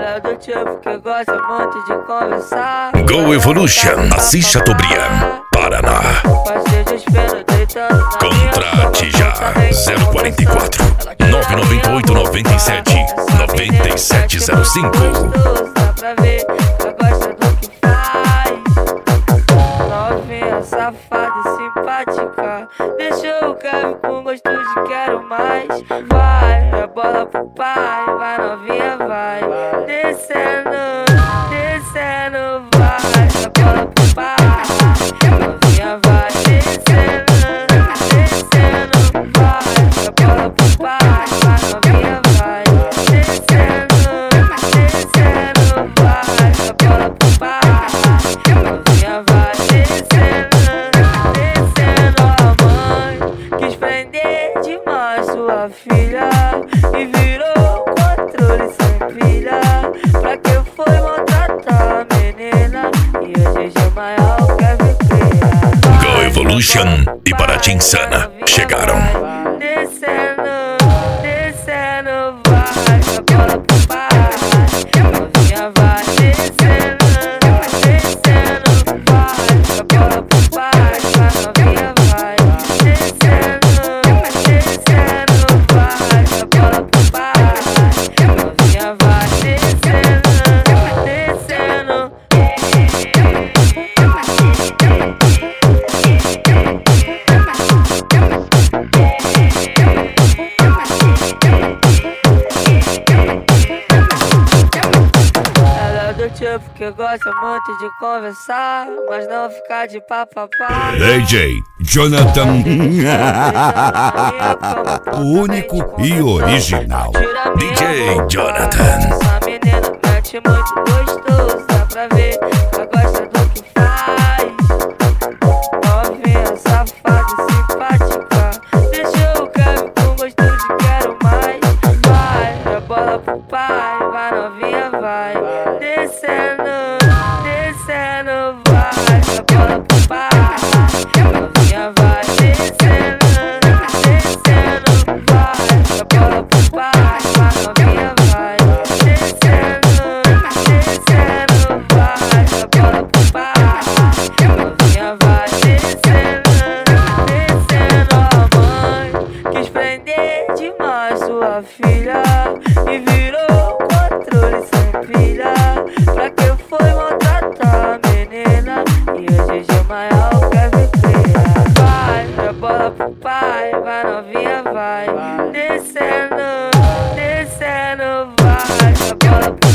Ela é do tipo que gosta muito de conversar. Go Evolution, Assis Chateaubriand, Paraná. Contrate já 044 998 97 9705. Dá pra ver que gosta do que faz. Novinha, safada e simpática. Deixou o Kevin com gosto de quero mais. Vai, é bola pro pai. Vai, novinha, vai. Descendo, descendo, vai. É bola pro pai. Novinha, vai. Descendo, descendo, vai. É bola pro pai. Vai, novinha, vai. Descendo, descendo, vai. É bola pro pai. Novinha, vai. Descendo, descendo. A mãe quis prender demais sua filha e virou controle sem pilha. Pra que foi maltratar a menina e hoje é maior quer ver criar. Go Evolution e Paraty Insana chegaram. Descendo, descendo, vai. A bola pro pai. Novinha, vai. Descendo, descendo, vai. A bola pro pai. Vai, novinha, vai. Descendo, descendo, vai. A bola pro pai. Novinha, vai. Descendo, descendo. Ela é do tipo que gosta muito de conversar, mas não ficar de papapá. DJ Jonathan, O o único e original. DJ Jonathan. Essa menina mete muito gostoso, dá pra ver que gosta do que faz. Novinha, safada e simpática. Deixou o Kevin com gosto de quero mais. Vai, é bola pro pai. Vai, novinha, vai. Descendo, descendo, vai. É bola pro pai. Novinha, vai. Descendo, descendo, vai. É bola pro pai. Vai, novinha, vai. Descendo, descendo, vai. É bola pro pai. Novinha, vai. Descendo, descendo. A mãe quis prender demais sua filha e virou controle sem pilha. Pra que foi maltratar a menina e hoje é maior quer ver criar. Vai, é bola pro pai. Vai, novinha, vai. Descendo, descendo, vai. É bola pro